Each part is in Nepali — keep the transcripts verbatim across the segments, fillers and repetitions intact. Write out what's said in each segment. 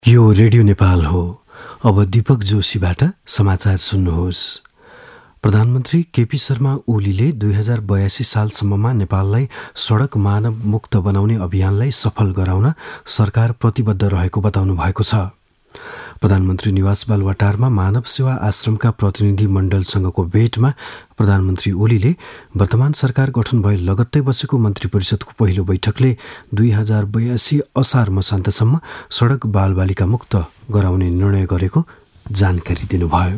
यो रेडियो नेपाल हो। अब दीपक जोशीबाट समाचार सुन्नुहोस्। प्रधानमन्त्री केपी शर्मा ओलीले दुई हजार बयासी सालसम्ममा नेपाललाई सडक मानव मुक्त बनाउने अभियानलाई सफल गराउन सरकार प्रतिबद्ध रहेको बताउनु भएको छ। प्रधानमन्त्री निवास बालुवाटारमा मानव सेवा आश्रमका प्रतिनिधि मण्डलसँगको भेटमा प्रधानमन्त्री ओलीले वर्तमान सरकार गठन भए लगत्तै बसेको मन्त्री परिषदको पहिलो बैठकले दुई हजार बयासी असार मसान्तसम्म सडक बालबालिका मुक्त गराउने निर्णय गरेको जानकारी दिनुभयो।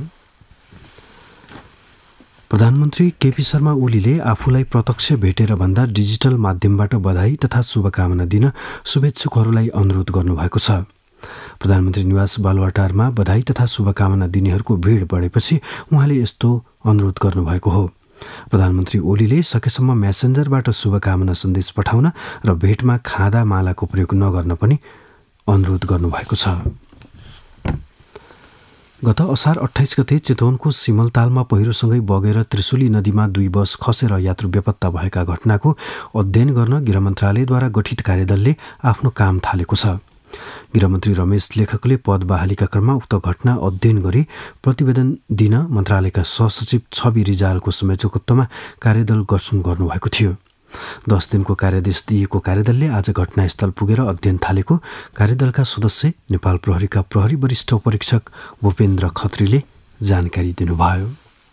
प्रधानमन्त्री केपी शर्मा ओलीले आफूलाई प्रत्यक्ष भेटेर भन्दा डिजिटल माध्यमबाट बधाई तथा शुभकामना दिन शुभेच्छुकहरूलाई अनुरोध गर्नुभएको छ। प्रधानमन्त्री निवास बालुवाटारमा बधाई तथा शुभकामना दिनेहरूको भिड बढेपछि उहाँले यस्तो अनुरोध गर्नुभएको हो। प्रधानमन्त्री ओलीले सकेसम्म म्यासेन्जरबाट शुभकामना सन्देश पठाउन र भेटमा खाँदा मालाको प्रयोग नगर्न पनि अनुरोध गर्नुभएको छ। गत असार अट्ठाइस गते चितवनको सिमलतालमा पहिरोसँगै बगेर त्रिशुली नदीमा दुई बस खसेर यात्रु बेपत्ता भएका घटनाको अध्ययन गर्न गृह मन्त्रालयद्वारा गठित कार्यदलले आफ्नो काम थालेको छ। गृहमन्त्री रमेश लेखकले पद बहालीका क्रममा उक्त घटना अध्ययन गरी प्रतिवेदन दिन मन्त्रालयका सहसचिव छवि रिजालको संयोजकत्वमा कार्यदल गठन गर्नुभएको थियो। दस दिनको कार्यादेश दिएको कार्यदलले आज घटनास्थल पुगेर अध्ययन थालेको कार्यदलका सदस्य नेपाल प्रहरीका प्रहरी वरिष्ठ उपरीक्षक भूपेन्द्र खत्रीले जानकारी दिनुभयो।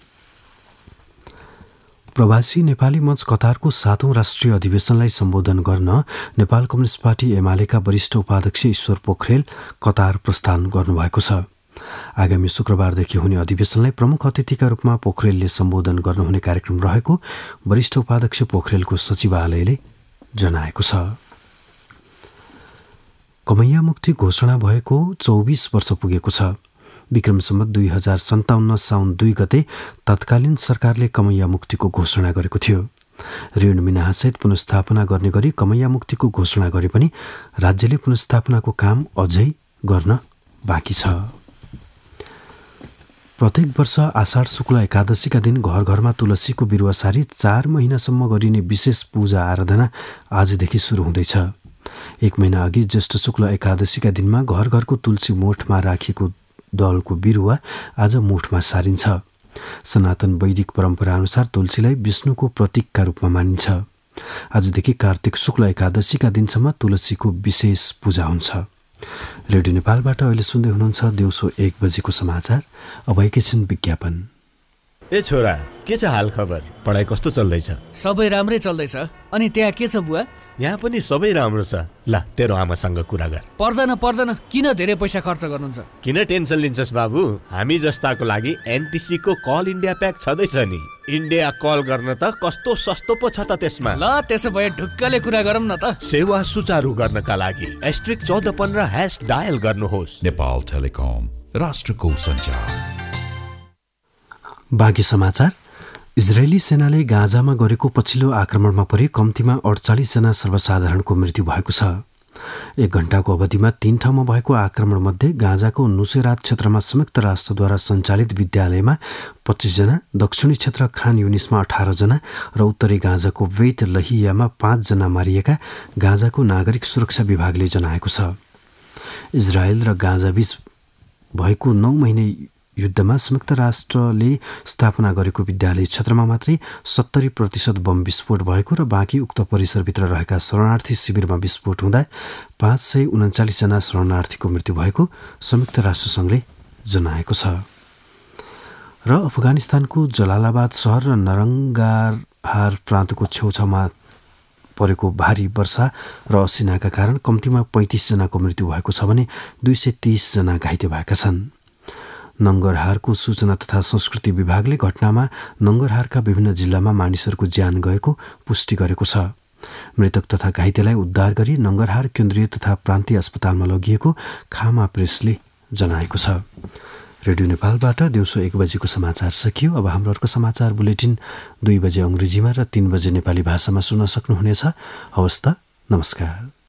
प्रवासी नेपाली मञ्च कतारको सातौं राष्ट्रिय अधिवेशनलाई सम्बोधन गर्न नेपाल कम्युनिस्ट पार्टी एमालेका वरिष्ठ उपाध्यक्ष ईश्वर पोखरेल कतार प्रस्थान गर्नुभएको छ। आगामी शुक्रबारदेखि हुने अधिवेशनलाई प्रमुख अतिथिका रूपमा पोखरेलले सम्बोधन गर्नुहुने कार्यक्रम रहेको वरिष्ठ उपाध्यक्ष पोखरेलको सचिवालयले जनाएको छ। कमैया मुक्ति घोषणा भएको चौबिस वर्ष पुगेको छ। विक्रम सम्वत दुई हजार सन्ताउन्न साउन दुई गते तत्कालीन सरकारले कमैया मुक्तिको घोषणा गरेको थियो। ऋण मिनाहासहित पुनर्स्थापना गर्ने गरी कमैया मुक्तिको घोषणा गरे पनि राज्यले पुनर्स्थापनाको काम अझै गर्न बाँकी छ। प्रत्येक वर्ष आषाढ शुक्ल एकादशीका दिन घर घरमा तुलसीको बिरुवा सारी चार महिनासम्म गरिने विशेष पूजा आराधना आजदेखि सुरु हुँदैछ। एक महिना अघि ज्येष्ठ शुक्ल एकादशीका दिनमा घर घरको तुलसी मोठमा राखिएको दलको बिरुवा आज मुठमा सारिन्छ। सनातन वैदिक परम्परा अनुसार तुलसीलाई विष्णुको प्रतीकका रूपमा मानिन्छ। आजदेखि कार्तिक शुक्ल एकादशीका दिनसम्म तुलसीको विशेष पूजा हुन्छ। रेडियो नेपालबाट अहिले सुन्दै हुनुहुन्छ दिउँसो एक बजेको समाचार। अब एकैछिन विज्ञापन। ए छोरा, के छ हाल खबर? पढाइ कस्तो चल्दैछ? सबै राम्रै चल्दैछ। अनि त्यहाँ के छ बुवा? यहाँ पनि सबै राम्रो छ। ल तेरो आमासँग कुरा गर। पर्दैन पर्दैन, किन धेरै पैसा खर्च गर्नुहुन्छ? किन टेन्सन लिन्छस् बाबु? हामी जस्ताको लागि एनटिसी को कल इन्डिया प्याक छँदैछ नि। इन्डिया कल गर्न त कस्तो सस्तो पो छ त त्यसमा। ल त्यसो भए ढुक्कले कुरा गरौँ न त। सेवा सुचारू गर्नका लागि एस्ट्रिक चौध पन्ध्र ह्यास डायल गर्नुहोस्। नेपाल टेलिकम, राष्ट्रको सञ्चार। बाँकी समाचार। इजरायली सेनाले गाजामा गरेको पछिल्लो आक्रमणमा परि कम्तीमा अडचालिस जना सर्वसाधारणको मृत्यु भएको छ। एक घण्टाको अवधिमा तीन ठाउँमा भएको आक्रमणमध्ये गाजाको नुसेरात क्षेत्रमा संयुक्त राष्ट्रद्वारा सञ्चालित विद्यालयमा पच्चीस जना, दक्षिणी क्षेत्र खान युनिसमा अठार जना र उत्तरी गाजाको वेत लहियामा पाँच जना मारिएका गाजाको नागरिक सुरक्षा विभागले जनाएको छ। इजरायल र गाजाबीच भएको नौ महिने युद्धमा संयुक्त राष्ट्रले स्थापना गरेको विद्यालय क्षेत्रमा मात्रै सत्तरी प्रतिशत बम विस्फोट भएको र बाँकी उक्त परिसरभित्र रहेका शरणार्थी शिविरमा विस्फोट हुँदा पाँच सय उन्चालिस जना शरणार्थीको मृत्यु भएको संयुक्त राष्ट्रसङ्घले जनाएको छ। र अफगानिस्तानको जलालाबाद सहर र नरङ्गारहार प्रान्तको छेउछाउमा परेको भारी वर्षा र असिनाका कारण कम्तीमा पैँतिस जनाको मृत्यु भएको छ भने दुई सय तीस जना घाइते भएका छन्। नङ्गरहारको सूचना तथा संस्कृति विभागले घटनामा नङ्गरहारका विभिन्न जिल्लामा मानिसहरूको ज्यान गएको पुष्टि गरेको छ। मृतक तथा घाइतेलाई उद्धार गरी नङ्गरहार केन्द्रीय तथा प्रान्तीय अस्पतालमा लगिएको खामा प्रेसले जनाएको छ। रेडियो नेपालबाट दिउँसो एक बजेको समाचार सकियो। अब हाम्रो अर्को समाचार बुलेटिन दुई बजे अङ्ग्रेजीमा र तीन बजे नेपाली भाषामा सुन्न सक्नुहुनेछ। हवस् त, नमस्कार।